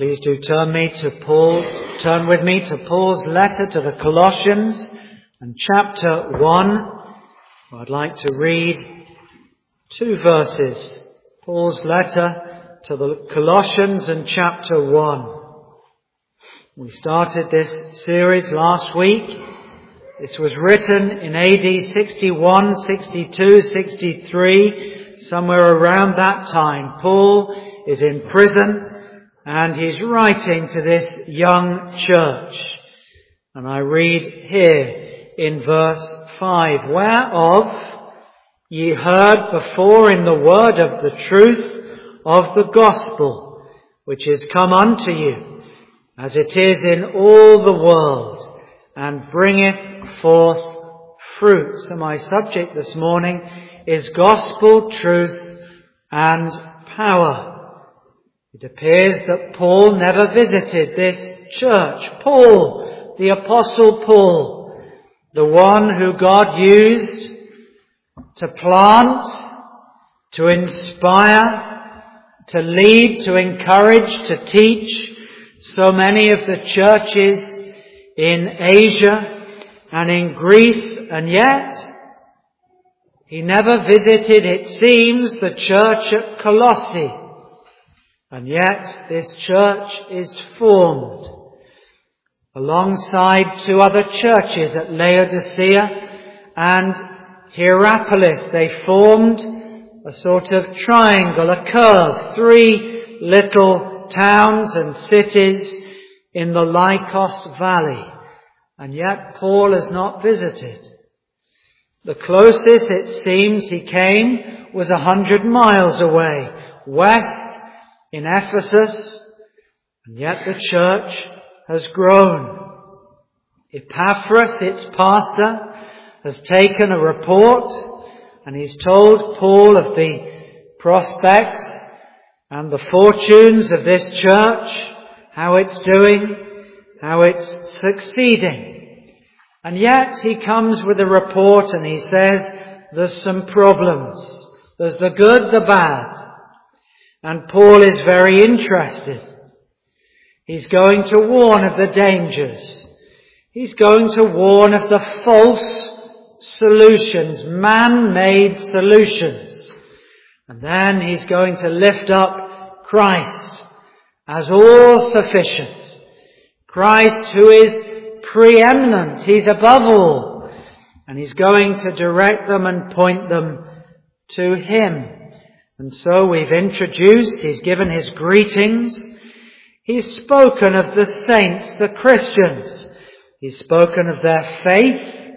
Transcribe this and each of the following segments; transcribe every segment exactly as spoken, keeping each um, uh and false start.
Please do turn me to Paul, turn with me to Paul's letter to the Colossians and chapter one. I'd like to read two verses. Paul's letter to the Colossians and chapter one. We started this series last week. This was written in A D sixty-one, sixty-two, sixty-three, somewhere around that time. Paul is in prison and he's writing to this young church. And I read here in verse five, whereof ye heard before in the word of the truth of the gospel, which is come unto you, as it is in all the world, and bringeth forth fruit. So my subject this morning is gospel, truth, and power. It appears that Paul never visited this church. Paul, the Apostle Paul, the one who God used to plant, to inspire, to lead, to encourage, to teach so many of the churches in Asia and in Greece, and yet he never visited, it seems, the church at Colossae. And yet this church is formed alongside two other churches at Laodicea and Hierapolis. They formed a sort of triangle, a curve, three little towns and cities in the Lycos Valley. And yet Paul has not visited. The closest, it seems, he came was a hundred miles away, west in Ephesus, and yet the church has grown. Epaphras, its pastor, has taken a report and he's told Paul of the prospects and the fortunes of this church, how it's doing, how it's succeeding. And yet he comes with a report and he says there's some problems. There's the good, the bad. And Paul is very interested. He's going to warn of the dangers. He's going to warn of the false solutions, man-made solutions. And then he's going to lift up Christ as all sufficient. Christ who is preeminent. He's above all. And he's going to direct them and point them to him. And so we've introduced, he's given his greetings. He's spoken of the saints, the Christians. He's spoken of their faith,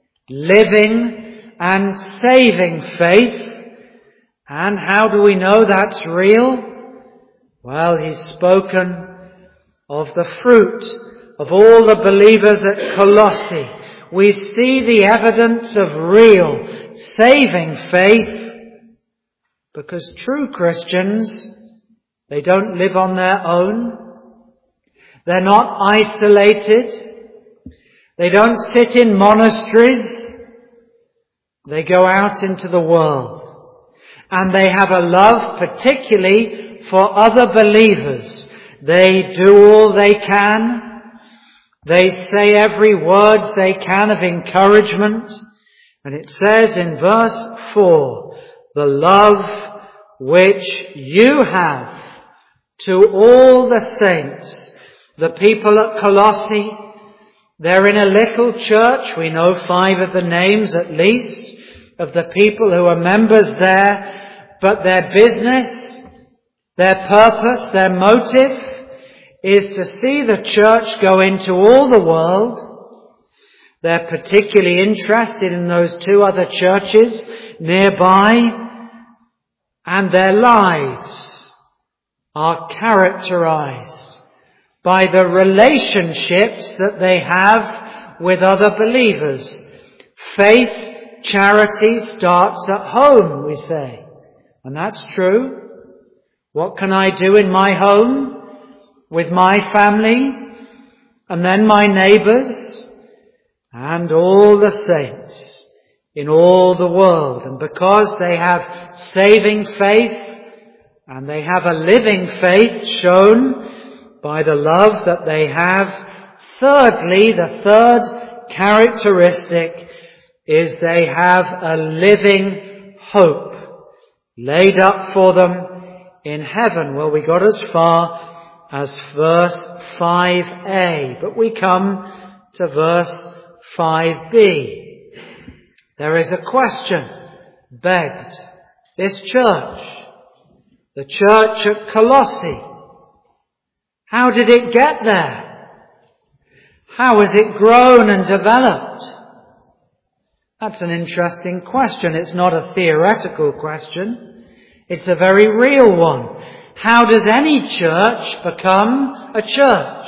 living and saving faith. And how do we know that's real? Well, he's spoken of the fruit of all the believers at Colossae. We see the evidence of real, saving faith. Because true Christians, they don't live on their own. They're not isolated. They don't sit in monasteries. They go out into the world. And they have a love particularly for other believers. They do all they can. They say every word they can of encouragement. And it says in verse four, the love which you have to all the saints, the people at Colossae. They're in a little church. We know five of the names at least of the people who are members there. But their business, their purpose, their motive is to see the church go into all the world. They're particularly interested in those two other churches nearby. And their lives are characterized by the relationships that they have with other believers. Faith, charity starts at home, we say. And that's true. What can I do in my home, with my family, and then my neighbours, and all the saints in all the world? And because they have saving faith and they have a living faith shown by the love that they have. Thirdly, the third characteristic is they have a living hope laid up for them in heaven. Well, we got as far as verse five a, but we come to verse five b. There is a question begged. This church, the church at Colossae, how did it get there? How has it grown and developed? That's an interesting question. It's not a theoretical question. It's a very real one. How does any church become a church?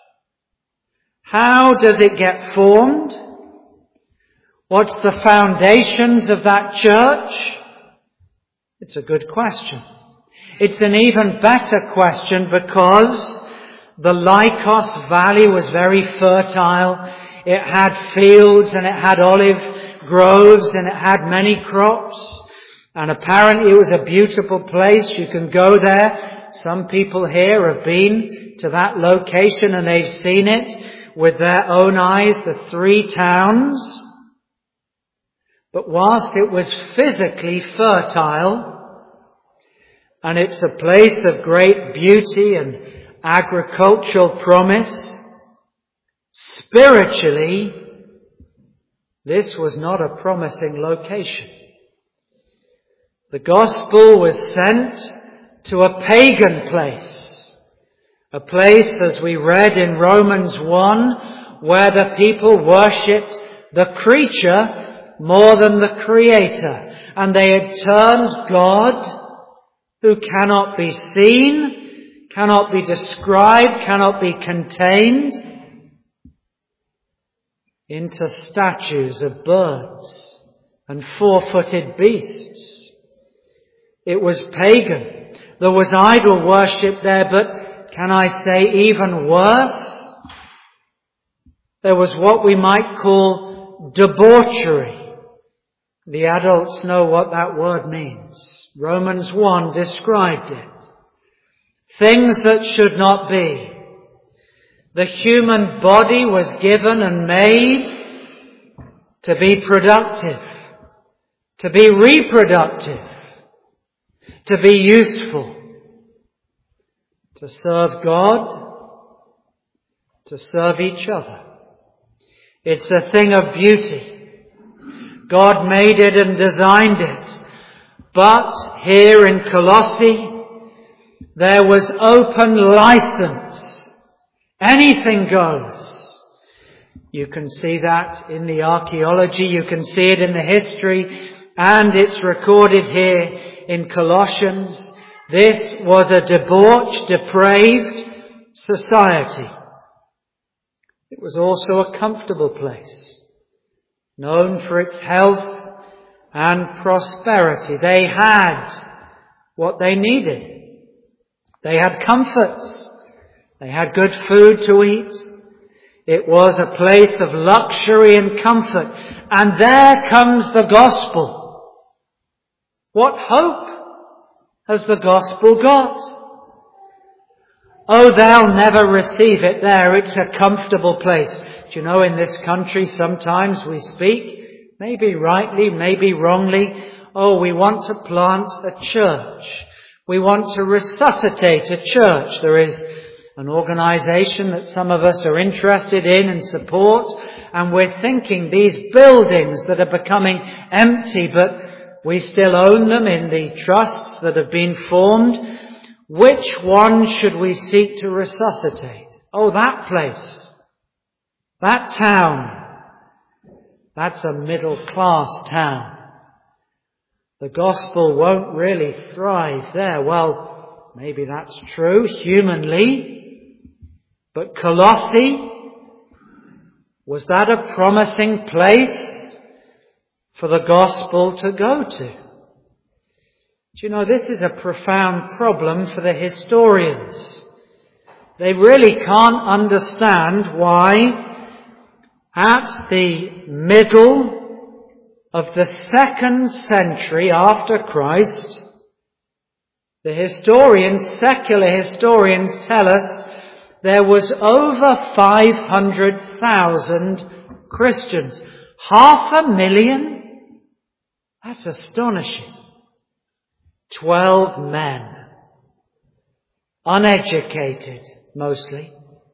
How does it get formed? What's the foundations of that church? It's a good question. It's an even better question because the Lycos Valley was very fertile. It had fields and it had olive groves and it had many crops. And apparently it was a beautiful place. You can go there. Some people here have been to that location and they've seen it with their own eyes, the three towns. But whilst it was physically fertile, and it's a place of great beauty and agricultural promise, spiritually, this was not a promising location. The gospel was sent to a pagan place, a place, as we read in Romans one, where the people worshipped the creature more than the Creator, and they had turned God, who cannot be seen, cannot be described, cannot be contained, into statues of birds and four-footed beasts. It was pagan. There was idol worship there, but can I say even worse? There was what we might call debauchery. The adults know what that word means. Romans one described it. Things that should not be. The human body was given and made to be productive, to be reproductive, to be useful, to serve God, to serve each other. It's a thing of beauty. God made it and designed it. But here in Colossae, there was open license. Anything goes. You can see that in the archaeology, you can see it in the history, and it's recorded here in Colossians. This was a debauched, depraved society. It was also a comfortable place, known for its health and prosperity. They had what they needed. They had comforts. They had good food to eat. It was a place of luxury and comfort. And there comes the gospel. What hope has the gospel got? Oh, they'll never receive it there. It's a comfortable place. Do you know, in this country sometimes we speak, maybe rightly, maybe wrongly, oh, we want to plant a church. We want to resuscitate a church. There is an organization that some of us are interested in and support, and we're thinking these buildings that are becoming empty, but we still own them in the trusts that have been formed. Which one should we seek to resuscitate? Oh, that place. That town. That's a middle-class town. The gospel won't really thrive there. Well, maybe that's true humanly. But Colossae, was that a promising place for the gospel to go to? Do you know, this is a profound problem for the historians. They really can't understand why at the middle of the second century after Christ, the historians, secular historians, tell us there was over five hundred thousand Christians. Half a million? That's astonishing. Twelve men. Uneducated, mostly.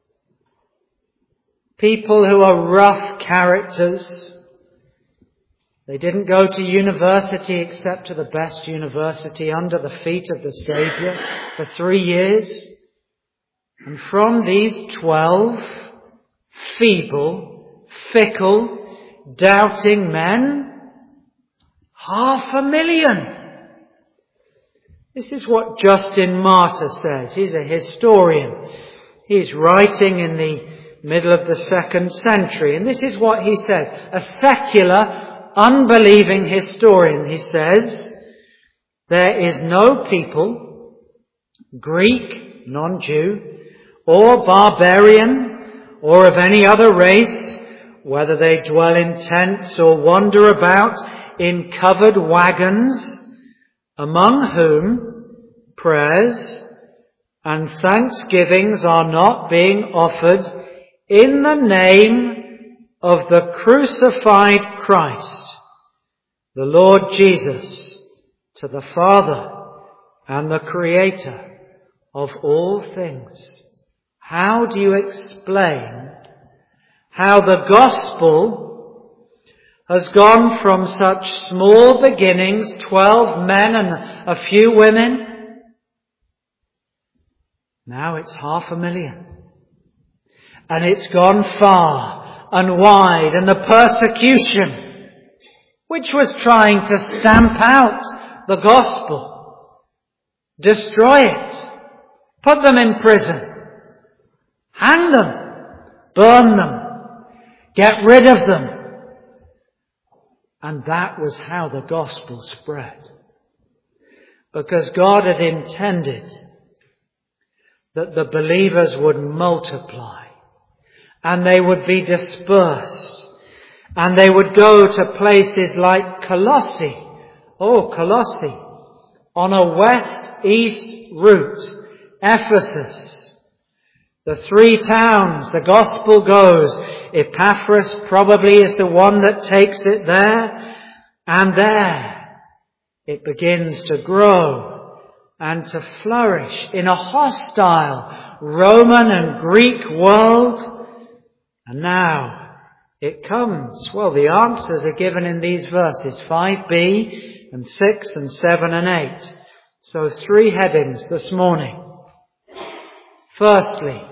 People who are rough characters. They didn't go to university except to the best university under the feet of the Saviour for three years. And from these twelve feeble, fickle, doubting men, half a million. This is what Justin Martyr says. He's a historian. He's writing in the middle of the second century. And this is what he says. A secular, unbelieving historian, he says, there is no people, Greek, non-Jew, or barbarian, or of any other race, whether they dwell in tents or wander about in covered wagons, among whom prayers and thanksgivings are not being offered in the name of the crucified Christ, the Lord Jesus, to the Father and the Creator of all things. How do you explain how the gospel has gone from such small beginnings, twelve men and a few women, now it's half a million. And it's gone far and wide, and the persecution, which was trying to stamp out the gospel, destroy it, put them in prison, hang them, burn them, get rid of them. And that was how the gospel spread. Because God had intended that the believers would multiply, and they would be dispersed, and they would go to places like Colossae, oh Colossae, on a west-east route, Ephesus, the three towns the gospel goes. Epaphras probably is the one that takes it there, and there it begins to grow and to flourish in a hostile Roman and Greek world. And now it comes. Well, the answers are given in these verses, five b and six and seven and eight. So three headings this morning. Firstly,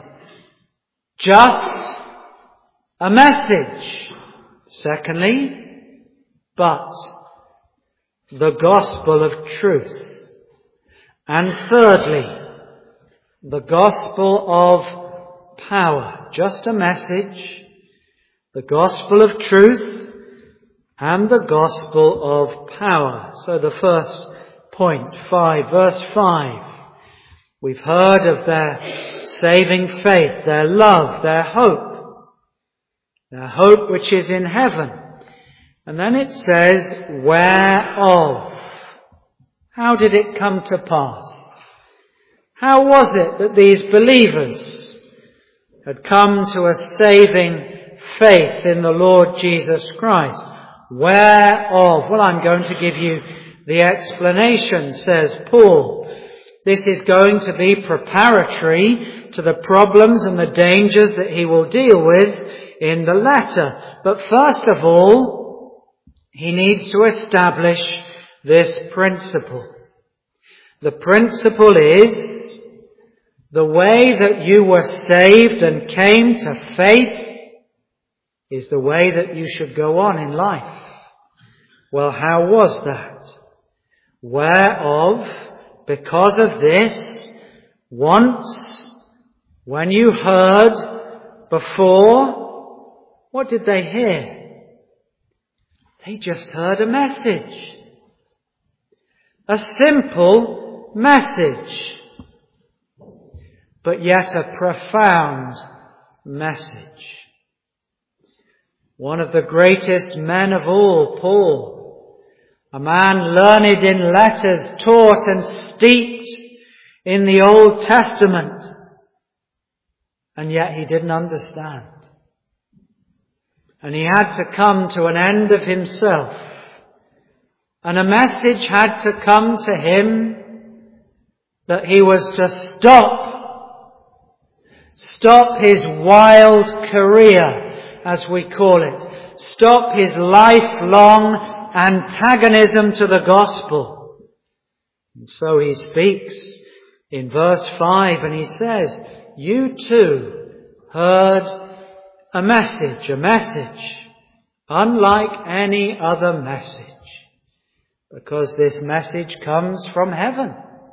just a message. Secondly, but the gospel of truth. And thirdly, the gospel of power. Just a message, the gospel of truth, and the gospel of power. So the first point, five, verse five. We've heard of their saving faith, their love, their hope. Their hope which is in heaven. And then it says, whereof. How did it come to pass? How was it that these believers had come to a saving faith in the Lord Jesus Christ? Whereof? Well, I'm going to give you the explanation, says Paul. This is going to be preparatory to the problems and the dangers that he will deal with in the letter. But first of all, he needs to establish this principle. The principle is the way that you were saved and came to faith is the way that you should go on in life. Well, how was that? Whereof, because of this, once, when you heard before, what did they hear? They just heard a message. A simple message. But yet a profound message. One of the greatest men of all, Paul, a man learned in letters, taught and steeped in the Old Testament, And yet he didn't understand. And he had to come to an end of himself. And a message had to come to him that he was to stop. Stop his wild career, as we call it. Stop his lifelong antagonism to the gospel. And so he speaks in verse five and he says, you too heard a message, a message, unlike any other message, because this message comes from heaven.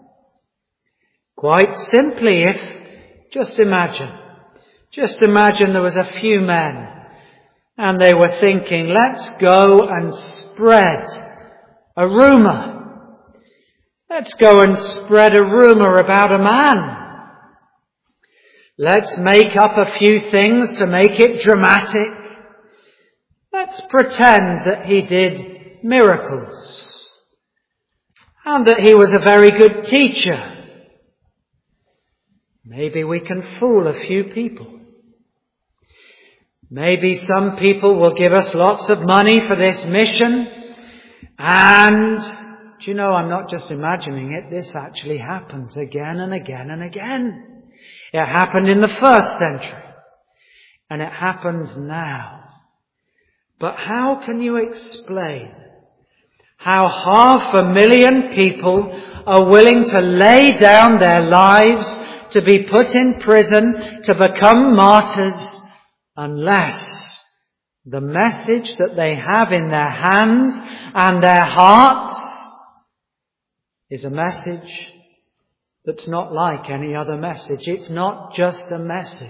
Quite simply, if, just imagine, just imagine there was a few men and they were thinking, let's go and spread a rumour. Let's go and spread a rumour about a man. Let's make up a few things to make it dramatic. Let's pretend that he did miracles and that he was a very good teacher. Maybe we can fool a few people. Maybe some people will give us lots of money for this mission. And, do you know, I'm not just imagining it. This actually happens again and again and again. It happened in the first century. And it happens now. But how can you explain how half a million people are willing to lay down their lives to be put in prison, to become martyrs, unless the message that they have in their hands and their hearts is a message that's not like any other message. It's not just a message.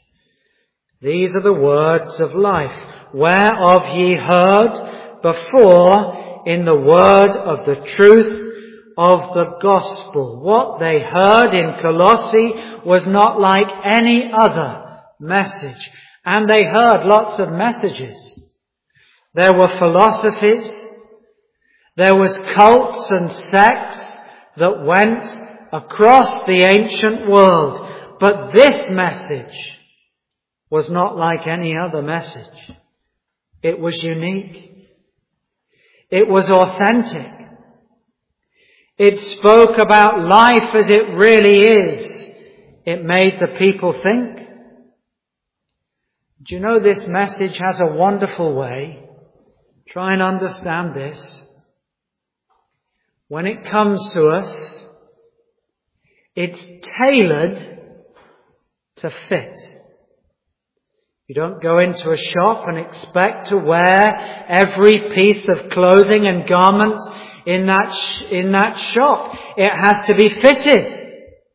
These are the words of life, whereof ye heard before in the word of the truth of the gospel. What they heard in Colossae was not like any other message. And they heard lots of messages. There were philosophies. There was cults and sects that went across the ancient world. But this message was not like any other message. It was unique. It was authentic. It spoke about life as it really is. It made the people think. Do you know this message has a wonderful way? Try and understand this. When it comes to us, it's tailored to fit. You don't go into a shop and expect to wear every piece of clothing and garment in that sh- in that shop. It has to be fitted.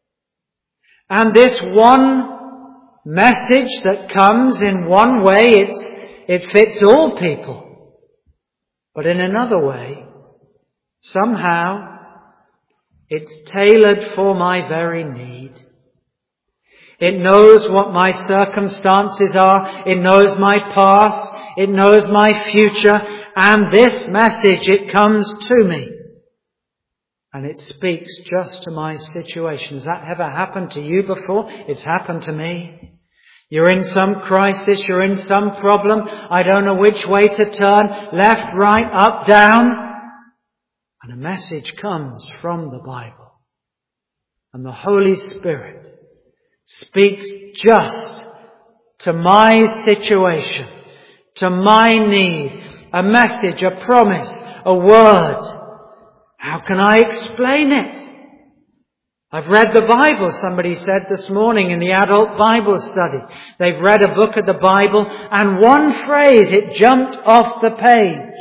And this one message that comes in one way, it's, it fits all people. But in another way, somehow, it's tailored for my very need. It knows what my circumstances are. It knows my past. It knows my future. And this message, it comes to me. And it speaks just to my situation. Has that ever happened to you before? It's happened to me. You're in some crisis. You're in some problem. I don't know which way to turn. Left, right, up, down. And a message comes from the Bible. And the Holy Spirit speaks just to my situation, to my need, a message, a promise, a word. How can I explain it? I've read the Bible, somebody said this morning in the adult Bible study. They've read a book of the Bible and one phrase, it jumped off the page.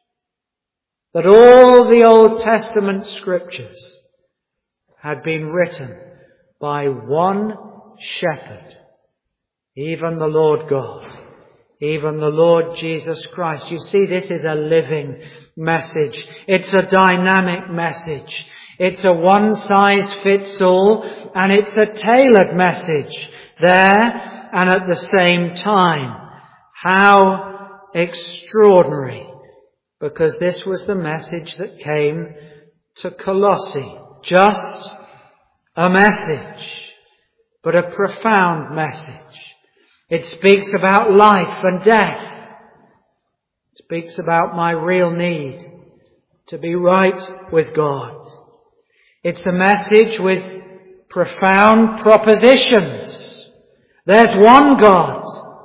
That all the Old Testament scriptures had been written by one shepherd, even the Lord God, even the Lord Jesus Christ. You see, this is a living message. It's a dynamic message. It's a one-size-fits-all, and it's a tailored message there and at the same time. How extraordinary, because this was the message that came to Colossae. Just a message. but a profound message. It speaks about life and death. It speaks about my real need to be right with God. It's a message with profound propositions. There's one God,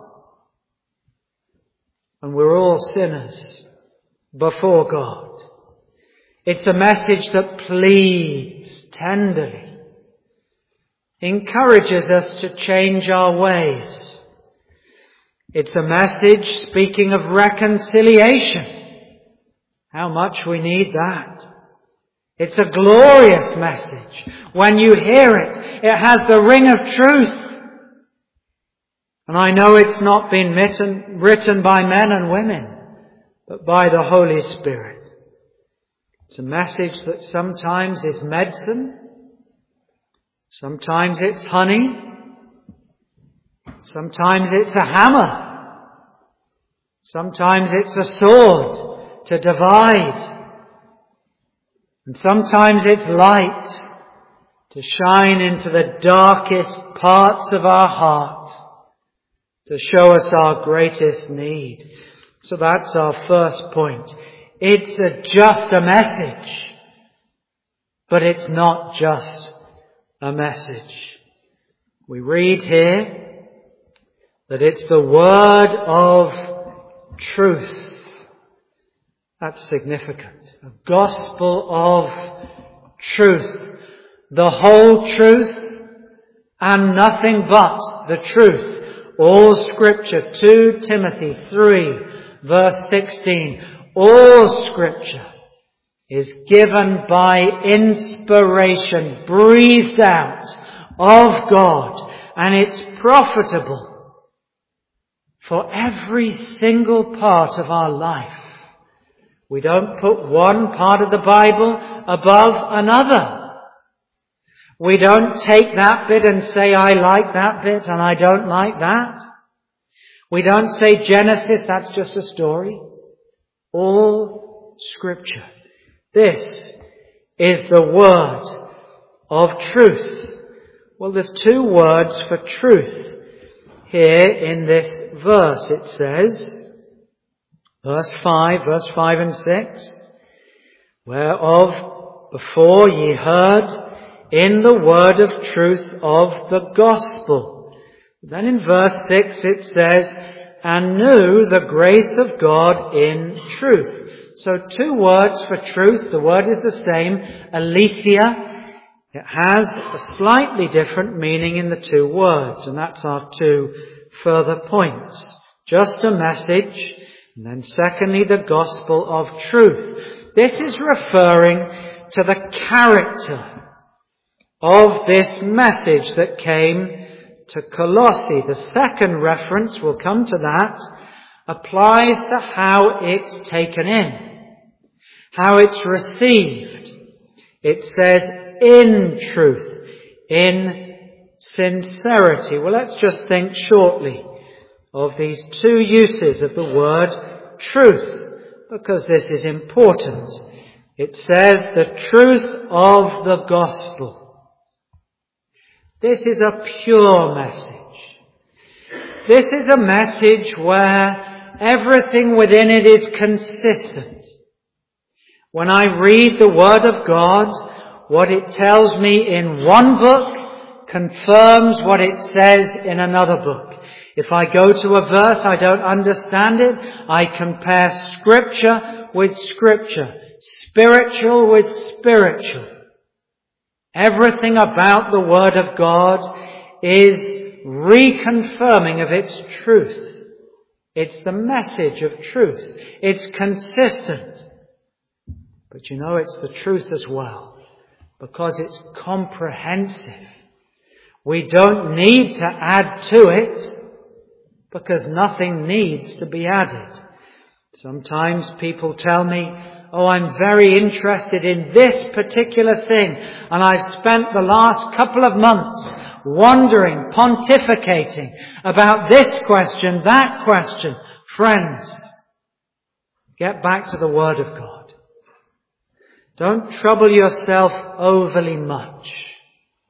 and we're all sinners before God. It's a message that pleads tenderly, encourages us to change our ways. It's a message speaking of reconciliation. How much we need that. It's a glorious message. When you hear it, it has the ring of truth. And I know it's not been written, written by men and women, but by the Holy Spirit. It's a message that sometimes is medicine, sometimes it's honey, sometimes it's a hammer, sometimes it's a sword to divide, and sometimes it's light to shine into the darkest parts of our heart, to show us our greatest need. So that's our first point. It's a, just a message, but it's not just a message. We read here that it's the word of truth. That's significant. A gospel of truth. The whole truth and nothing but the truth. All Scripture, Second Timothy three, verse sixteen. All Scripture is given by inspiration, breathed out of God, and it's profitable for every single part of our life. We don't put one part of the Bible above another. We don't take that bit and say, I like that bit and I don't like that. We don't say Genesis, that's just a story. All Scripture. This is the word of truth. Well, there's two words for truth here in this verse. It says, verse five, verse five and six, whereof before ye heard in the word of truth of the gospel. Then in verse six it says, and knew the grace of God in truth. So two words for truth. The word is the same, aletheia. It has a slightly different meaning in the two words, and that's our two further points. Just a message, and then secondly, the gospel of truth. This is referring to the character of this message that came to Colossae. The second reference, we'll come to that, applies to how it's taken in, how it's received. It says in truth, in sincerity. Well, let's just think shortly of these two uses of the word truth, because this is important. It says the truth of the gospel. This is a pure message. This is a message where everything within it is consistent. When I read the Word of God, what it tells me in one book confirms what it says in another book. If I go to a verse, I don't understand it, I compare Scripture with Scripture, spiritual with spiritual. Everything about the Word of God is reconfirming of its truth. It's the message of truth. It's consistent. But you know, it's the truth as well, because it's comprehensive. We don't need to add to it, because nothing needs to be added. Sometimes people tell me, oh, I'm very interested in this particular thing, and I've spent the last couple of months wondering, pontificating about this question, that question. Friends, get back to the Word of God. Don't trouble yourself overly much.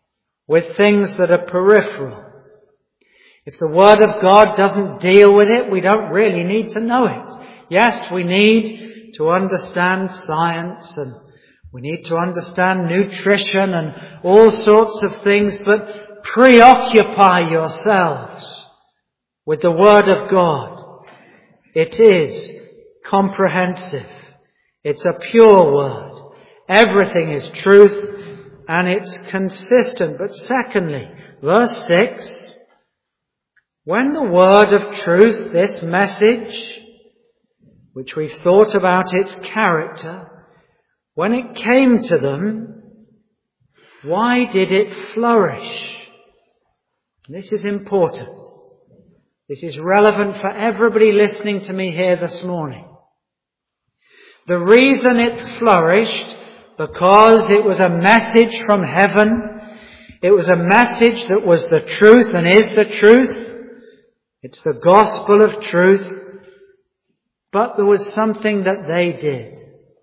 with things that are peripheral. If the Word of God doesn't deal with it, we don't really need to know it. Yes, we need to understand science and we need to understand nutrition and all sorts of things, but preoccupy yourselves with the Word of God. It is comprehensive. It's a pure Word. Everything is truth and it's consistent. But secondly, verse six, when the Word of truth, this message, which we've thought about its character, when it came to them, why did it flourish? This is important. This is relevant for everybody listening to me here this morning. The reason it flourished, because it was a message from heaven. It was a message that was the truth and is the truth. It's the gospel of truth. But there was something that they did.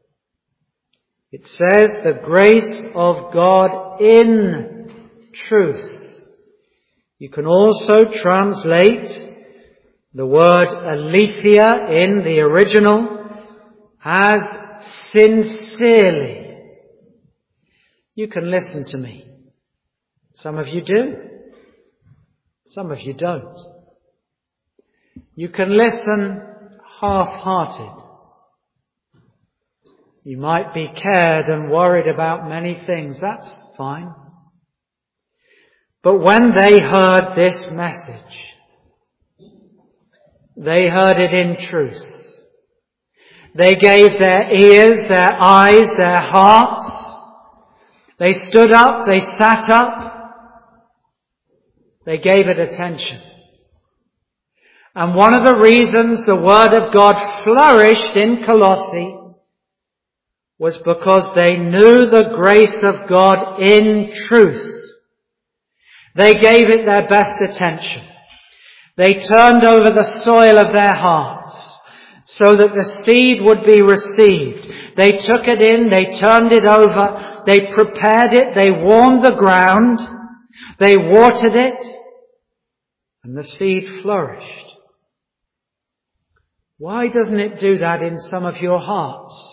It says the grace of God in truth. You can also translate the word aletheia in the original as sincerely. You can listen to me. Some of you do. Some of you don't. You can listen half-hearted. You might be cared and worried about many things. That's fine. But when they heard this message, they heard it in truth. They gave their ears, their eyes, their hearts. They stood up, they sat up. They gave it attention. And one of the reasons the Word of God flourished in Colossae was because they knew the grace of God in truth. They gave it their best attention. They turned over the soil of their hearts so that the seed would be received. They took it in, they turned it over, they prepared it, they warmed the ground, they watered it, and the seed flourished. Why doesn't it do that in some of your hearts?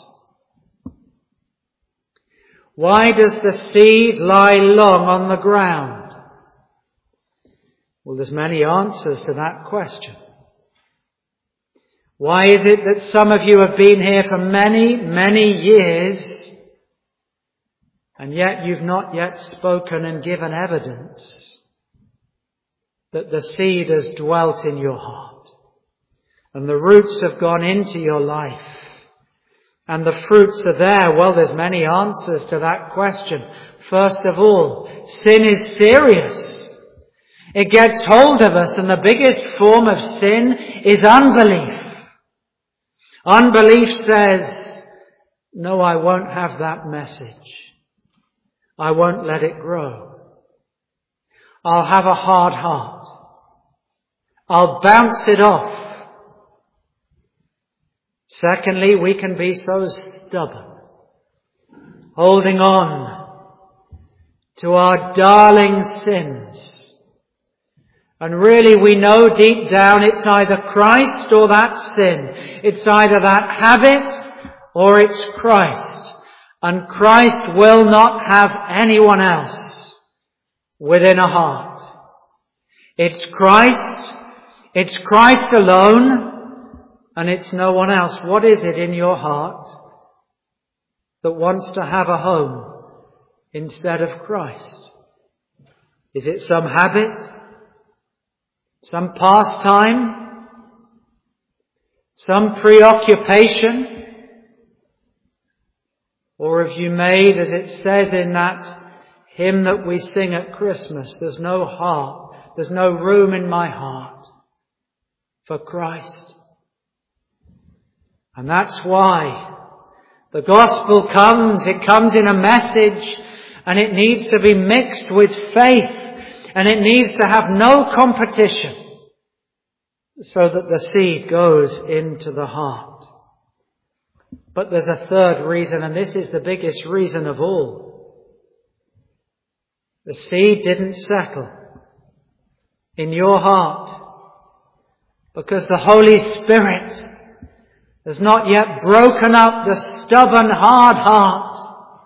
Why does the seed lie long on the ground? Well, there's many answers to that question. Why is it that some of you have been here for many, many years, and yet you've not yet spoken and given evidence that the seed has dwelt in your heart, and the roots have gone into your life, and the fruits are there? Well, there's many answers to that question. First of all, sin is serious. It gets hold of us, and the biggest form of sin is unbelief. Unbelief says, no, I won't have that message. I won't let it grow. I'll have a hard heart. I'll bounce it off. Secondly, we can be so stubborn, holding on to our darling sins. And really we know deep down it's either Christ or that sin. It's either that habit or it's Christ. And Christ will not have anyone else within a heart. It's Christ. It's Christ alone. And it's no one else. What is it in your heart that wants to have a home instead of Christ? Is it some habit? Some pastime? Some preoccupation? Or have you made, as it says in that hymn that we sing at Christmas, there's no heart, there's no room in my heart for Christ? And that's why the gospel comes. It comes in a message, and it needs to be mixed with faith. And it needs to have no competition so that the seed goes into the heart. But there's a third reason, and this is the biggest reason of all. The seed didn't settle in your heart because the Holy Spirit has not yet broken up the stubborn, hard heart.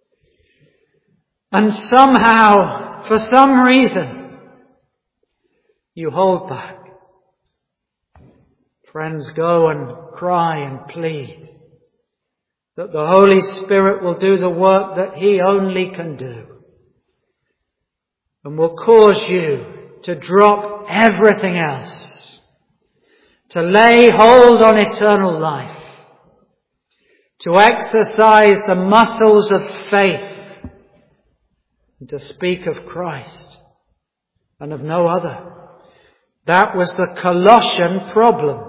And somehow, for some reason, you hold back. Friends, go and cry and plead that the Holy Spirit will do the work that He only can do, and will cause you to drop everything else, to lay hold on eternal life, to exercise the muscles of faith, and to speak of Christ and of no other. That was the Colossian problem.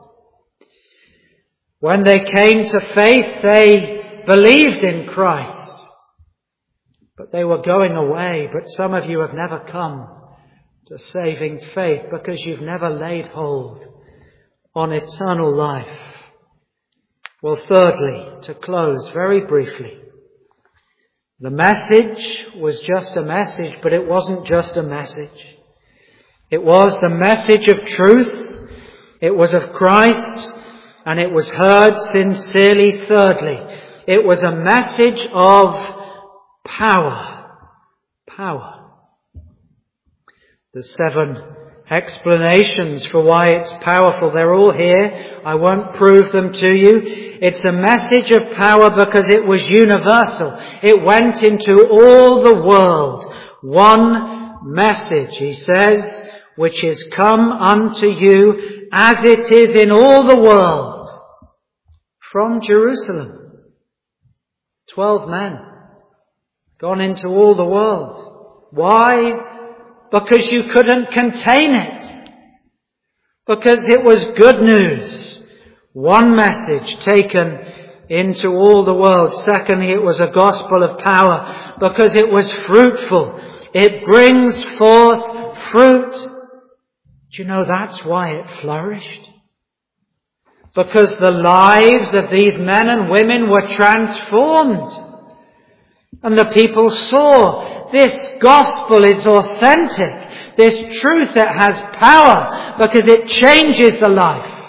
When they came to faith, they believed in Christ, but they were going away. But some of you have never come to saving faith because you've never laid hold on eternal life. Well, thirdly, to close very briefly, the message was just a message, but it wasn't just a message. It was the message of truth. It was of Christ. And it was heard sincerely. Thirdly, it was a message of power. Power. The seven explanations for why it's powerful, they're all here. I won't prove them to you. It's a message of power because it was universal. It went into all the world. One message, he says, which is come unto you as it is in all the world. From Jerusalem. Twelve men. Gone into all the world. Why? Because you couldn't contain it. Because it was good news. One message taken into all the world. Secondly, it was a gospel of power because it was fruitful. It brings forth fruit. Do you know that's why it flourished? Because the lives of these men and women were transformed. And the people saw this gospel is authentic. This truth that has power because it changes the life.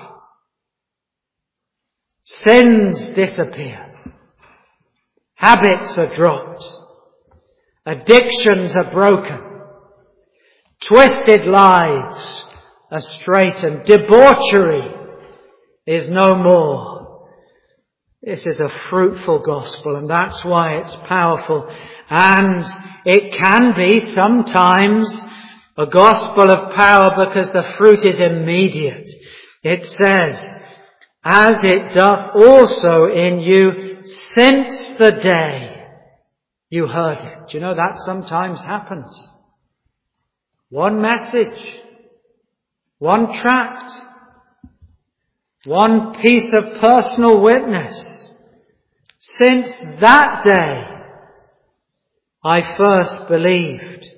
Sins disappear. Habits are dropped. Addictions are broken. Twisted lives are straightened. Debauchery is no more. This is a fruitful gospel, and that's why it's powerful. And it can be sometimes a gospel of power because the fruit is immediate. It says, as it doth also in you since the day you heard it. Do you know that sometimes happens? One message, one tract, one piece of personal witness. Since that day, I first believed.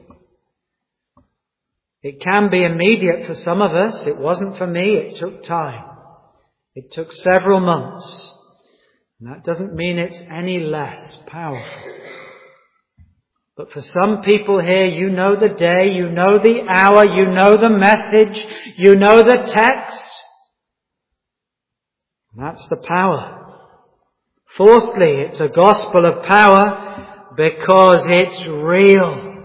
It can be immediate for some of us. It wasn't for me. It took time. It took several months. And that doesn't mean it's any less powerful. But for some people here, you know the day, you know the hour, you know the message, you know the text. That's the power. Fourthly, it's a gospel of power because it's real.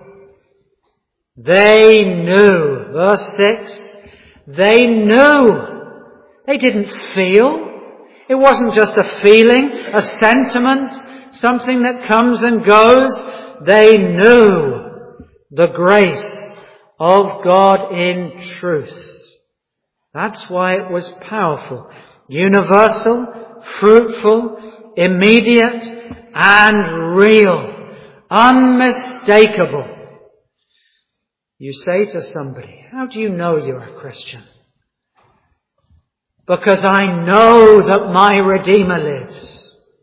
They knew, verse six, they knew. They didn't feel. It wasn't just a feeling, a sentiment, something that comes and goes. They knew the grace of God in truth. That's why it was powerful. Universal, fruitful, immediate, and real. Unmistakable. You say to somebody, how do you know you're a Christian? Because I know that my Redeemer lives.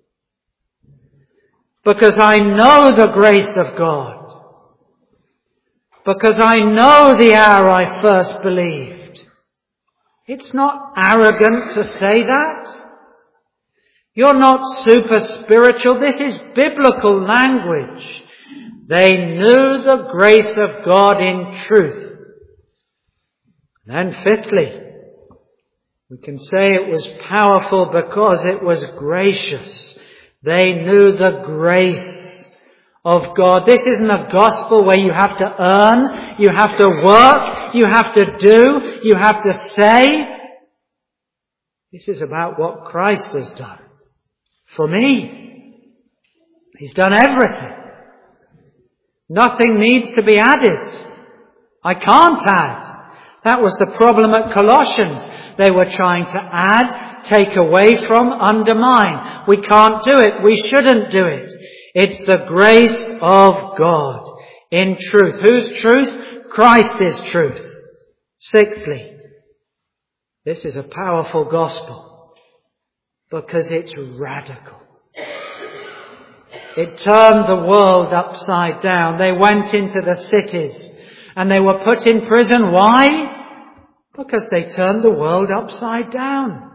Because I know the grace of God. Because I know the hour I first believed. It's not arrogant to say that. You're not super spiritual. This is biblical language. They knew the grace of God in truth. And then fifthly, we can say it was powerful because it was gracious. They knew the grace of God. This isn't a gospel where you have to earn, you have to work, you have to do, you have to say. This is about what Christ has done for me. He's done everything. Nothing needs to be added. I can't add. That was the problem at Colossians. They were trying to add, take away from, undermine. We can't do it. We shouldn't do it. It's the grace of God in truth. Whose truth? Christ is truth. Sixthly, this is a powerful gospel because it's radical. It turned the world upside down. They went into the cities and they were put in prison. Why? Because they turned the world upside down.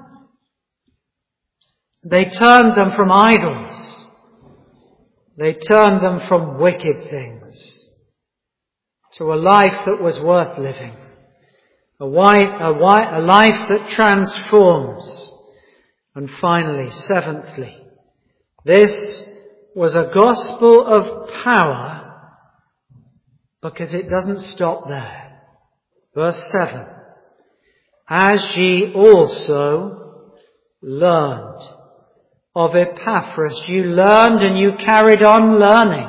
They turned them from idols. They turned them from wicked things to a life that was worth living. A, wi- a, wi- a life that transforms. And finally, seventhly, this was a gospel of power because it doesn't stop there. Verse seven. As ye also learned of Epaphras. You learned and you carried on learning.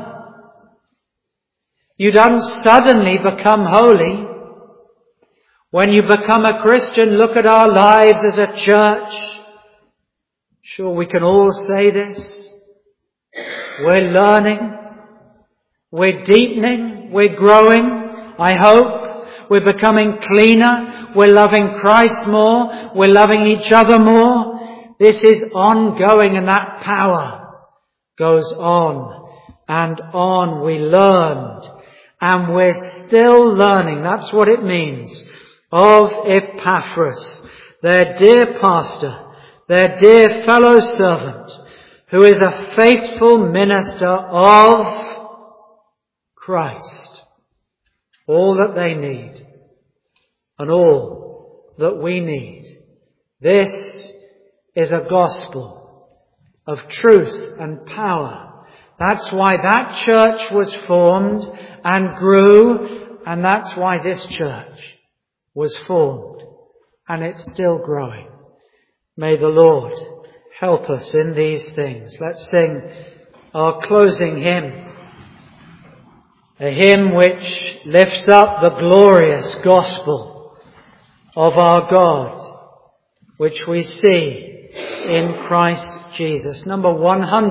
You don't suddenly become holy. When you become a Christian, look at our lives as a church. Sure, we can all say this. We're learning. We're deepening. We're growing. I hope we're becoming cleaner. We're loving Christ more. We're loving each other more. This is ongoing, and that power goes on and on. We learned and we're still learning. That's what it means. Of Epaphras, their dear pastor, their dear fellow servant, who is a faithful minister of Christ. All that they need and all that we need. This is a gospel of truth and power. That's why that church was formed and grew, and that's why this church was formed, and it's still growing. May the Lord help us in these things. Let's sing our closing hymn, a hymn which lifts up the glorious gospel of our God, which we see in Christ Jesus. Number one hundred.